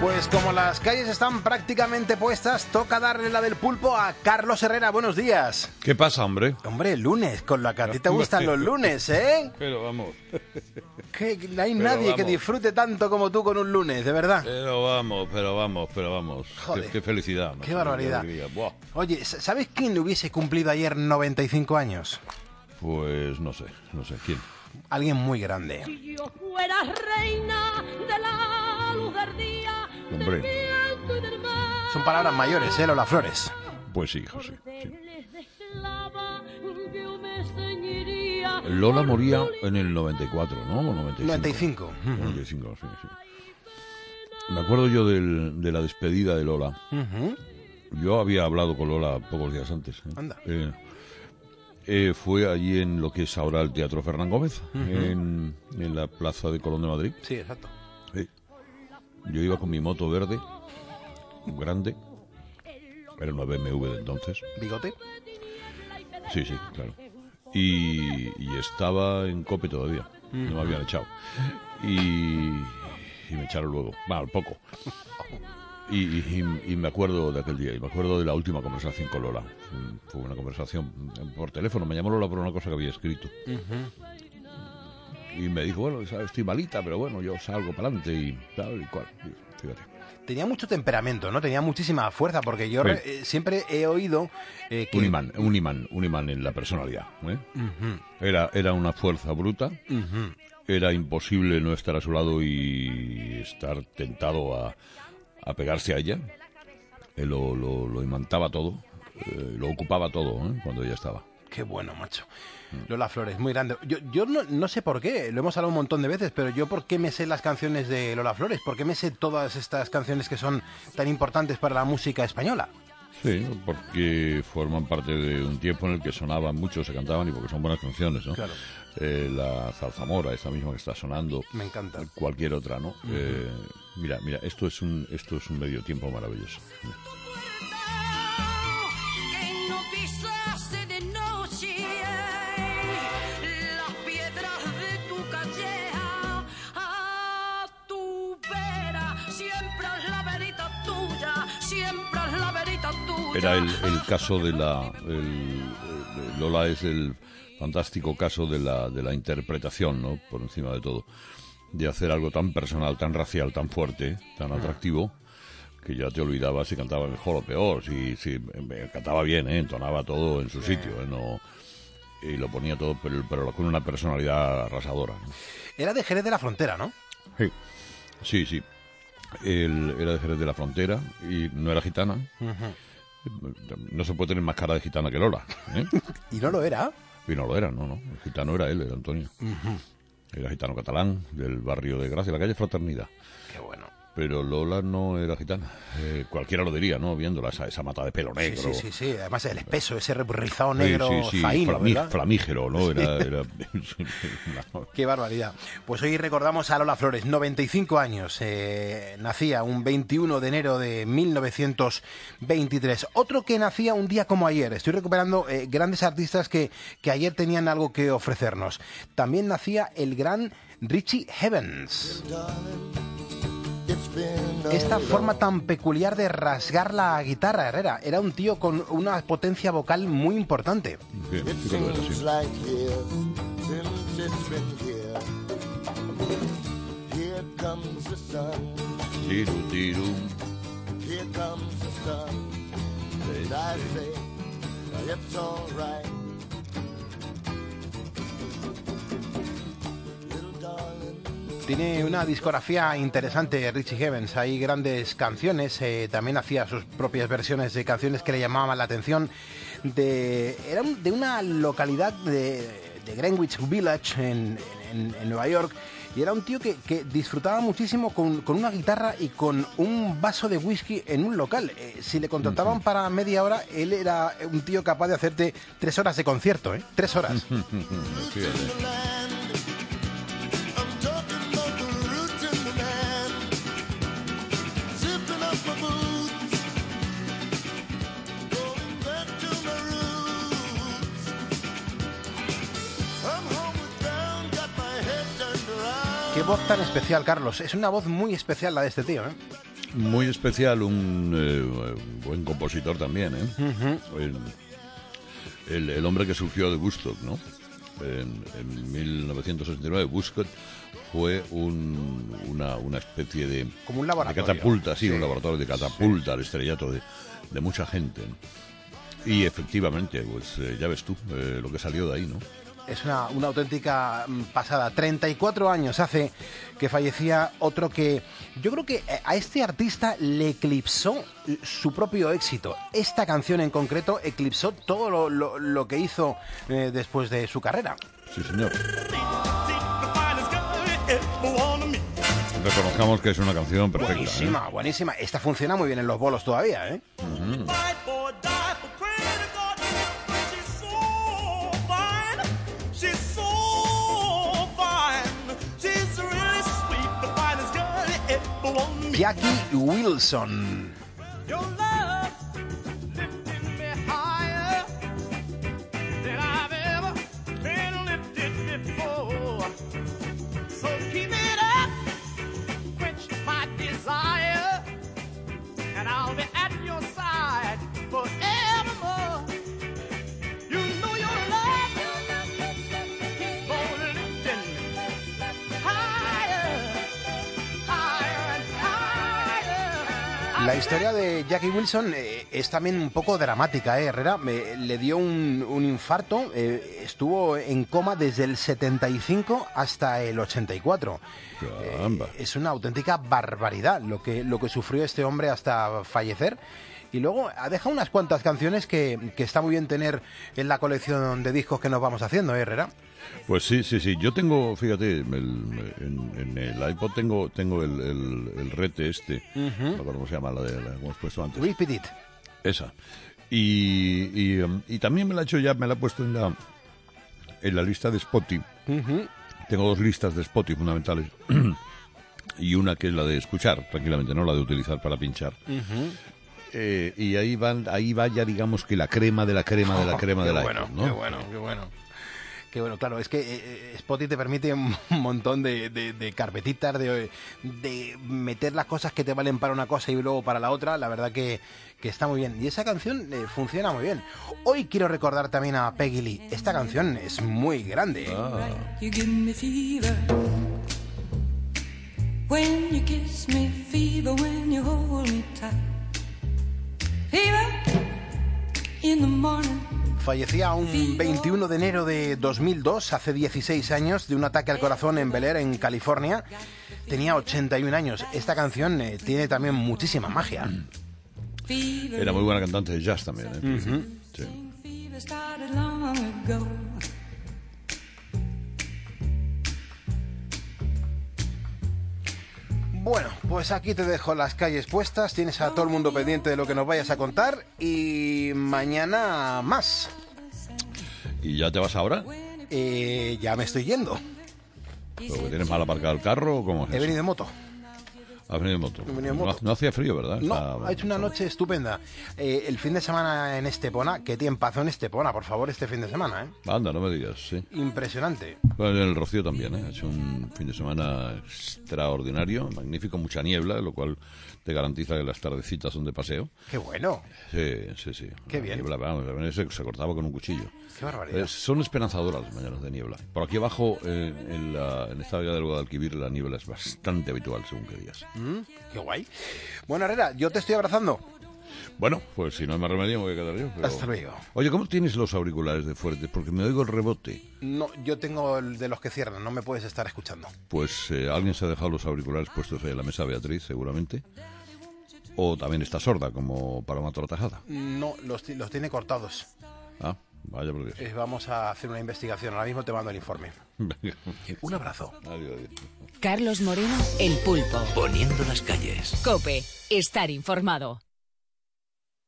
Pues como las calles están prácticamente puestas, toca darle la del pulpo a Carlos Herrera. Buenos días. ¿Qué pasa, hombre? Hombre, lunes, con lo que a ti te gustan los lunes, ¿eh? Pero vamos. Que no hay nadie que disfrute tanto como tú con un lunes, de verdad. Pero vamos. Joder. Qué felicidad. Qué barbaridad. Oye, ¿sabes quién hubiese cumplido ayer 95 años? Pues no sé, ¿quién? Alguien muy grande. Si yo fuera reina de la luz del día, Hombre. del viento y del mar. Son palabras mayores, ¿eh, Lola Flores? Pues sí, hijo, sí. De esclava, yo me ceñiría Lola por moría tu en el 94, ¿no? 95. 95, sí. Me acuerdo yo de la despedida de Lola. Yo había hablado con Lola pocos días antes. Anda. Fue allí en lo que es ahora el Teatro Fernán Gómez, en la Plaza de Colón de Madrid. Sí, exacto. Sí. Yo iba con mi moto verde, grande, era una BMW de entonces. ¿Bigote? Sí, claro. Y estaba en COPE todavía, no me habían echado. Y me echaron luego, al poco. Y me acuerdo de aquel día, y me acuerdo de la última conversación con Lola. Fue una conversación por teléfono, me llamó Lola por una cosa que había escrito. Y me dijo, bueno, estoy malita, pero bueno, yo salgo para adelante y tal y cual. Fíjate. Tenía mucho temperamento, ¿no? Tenía muchísima fuerza, porque yo siempre he oído que... Un imán en la personalidad, ¿eh? Era una fuerza bruta. Era imposible no estar a su lado y estar tentado a pegarse a ella. Lo imantaba todo, lo ocupaba todo, cuando ella estaba. Qué bueno, macho. Lola Flores, muy grande. Yo no sé por qué, lo hemos hablado un montón de veces, pero yo por qué me sé las canciones de Lola Flores, por qué me sé todas estas canciones que son tan importantes para la música española. Sí, porque forman parte de un tiempo en el que sonaban mucho, se cantaban y porque son buenas canciones, ¿no? Claro. La zarzamora, esta misma que está sonando. Me encanta. Cualquier otra, ¿no? Mira, esto es un medio tiempo maravilloso. que no pisase de noche las piedras de tu calleja a tu vera, siempre es la verita tuya, siempre es la verita tuya. Era el caso de Lola es el fantástico caso de la interpretación, ¿no? Por encima de todo, de hacer algo tan personal, tan racial, tan fuerte, tan atractivo, que ya te olvidabas si cantaba mejor o peor, si cantaba bien, entonaba todo en su sitio, no, y lo ponía todo, pero con una personalidad arrasadora, ¿no? Era de Jerez de la Frontera, ¿no? Sí. Él era de Jerez de la Frontera y no era gitana. No se puede tener más cara de gitana que Lola, ¿eh? ¿Y no lo era? Y no lo era, no. El gitano era él, era Antonio. Era gitano catalán, del barrio de Gracia, la calle Fraternidad. Qué bueno. Pero Lola no era gitana. Cualquiera lo diría, ¿no? Viéndola, esa mata de pelo negro. Sí. Además el espeso, ese rizado negro sí. zaino, ¿verdad? Flamígero, ¿no? Era... Qué barbaridad. Pues hoy recordamos a Lola Flores, 95 años. Nacía un 21 de enero de 1923. Otro que nacía un día como ayer. Estoy recuperando grandes artistas que ayer tenían algo que ofrecernos. También nacía el gran Richie Havens. Esta forma tan peculiar de rasgar la guitarra, Herrera. Era un tío con una potencia vocal muy importante. Tiene una discografía interesante Richie Havens, hay grandes canciones, también hacía sus propias versiones de canciones que le llamaban la atención. Era de una localidad de Greenwich Village en Nueva York, y era un tío que disfrutaba muchísimo con una guitarra y con un vaso de whisky en un local. Si le contrataban para media hora, él era un tío capaz de hacerte 3 horas de concierto, 3 horas. Qué voz tan especial, Carlos. Es una voz muy especial la de este tío, ¿eh? muy especial, un buen compositor también, ¿eh? El hombre que surgió de Woodstock, ¿no? En 1969, Woodstock fue una especie de... Como un laboratorio. De catapulta, sí, un laboratorio de catapulta al estrellato de mucha gente, ¿no? Y efectivamente, pues ya ves tú lo que salió de ahí, ¿no? Es una auténtica pasada. 34 años hace que fallecía otro que yo creo que a este artista le eclipsó su propio éxito. Esta canción en concreto eclipsó todo lo que hizo después de su carrera. Sí, señor. Reconozcamos que es una canción perfecta. Buenísima, buenísima. Esta funciona muy bien en los bolos todavía, ¿eh? Jackie Wilson. La historia de Jackie Wilson es también un poco dramática, Herrera. Le dio un infarto, estuvo en coma desde el 75 hasta el 84. Es una auténtica barbaridad lo que sufrió este hombre hasta fallecer. Y luego ha dejado unas cuantas canciones que está muy bien tener en la colección de discos que nos vamos haciendo, Herrera. Pues sí. Yo tengo, fíjate, en el iPod tengo el rete este. No recuerdo cómo se llama, la que hemos puesto antes. Repeat It. Esa. Y también me la he puesto en la lista de Spotify. Tengo dos listas de Spotify fundamentales. Y una que es la de escuchar, tranquilamente, no la de utilizar para pinchar. Y ahí va ya, digamos, que la crema de la crema de la crema de la iPod, ¿no? Qué bueno, claro, es que Spotify te permite un montón de carpetitas, de meter las cosas que te valen para una cosa y luego para la otra. La verdad que está muy bien. Y esa canción funciona muy bien. Hoy quiero recordar también a Peggy Lee. Esta canción es muy grande. You give me fever when you kiss me, fever when you hold me tight. Fever in the morning. Fallecía un 21 de enero de 2002, hace 16 años, de un ataque al corazón en Bel Air, en California. Tenía 81 años. Esta canción tiene también muchísima magia. Era muy buena cantante de jazz también, ¿eh? Sí. Bueno, pues aquí te dejo las calles puestas, tienes a todo el mundo pendiente de lo que nos vayas a contar y mañana más. ¿Y ya te vas ahora? Ya me estoy yendo. ¿Pero que tienes mal aparcado el carro o cómo es He eso? venido en moto. ¿Has venido en moto? He venido en moto. No hacía frío, ¿verdad? No, ha hecho una noche estupenda. El fin de semana en Estepona, qué tiempazo en Estepona, por favor, este fin de semana, ¿eh? Anda, no me digas, sí. Impresionante. Bueno, en el Rocío también, ¿eh? Ha hecho un fin de semana extraordinario, magnífico, mucha niebla, lo cual te garantiza que las tardecitas son de paseo. ¡Qué bueno! Sí. ¡Qué bien! Niebla, vamos, se cortaba con un cuchillo. ¡Qué barbaridad! Son esperanzadoras las mañanas de niebla. Por aquí abajo, en esta vía del Guadalquivir, la niebla es bastante habitual, según qué días. ¡Qué guay! Bueno, Herrera, yo te estoy abrazando. Bueno, pues si no hay más remedio me voy a quedar yo. Pero... Hasta luego. Oye, ¿cómo tienes los auriculares de fuertes? Porque me oigo el rebote. No, yo tengo el de los que cierran, no me puedes estar escuchando. Pues alguien se ha dejado los auriculares puestos ahí en la mesa, Beatriz, seguramente. O también está sorda, como para una tortajada. No, los tiene cortados. Ah, vaya por Dios. Vamos a hacer una investigación, ahora mismo te mando el informe. Un abrazo. Adiós. Carlos Moreno, El Pulpo. Poniendo las calles. COPE. Estar informado.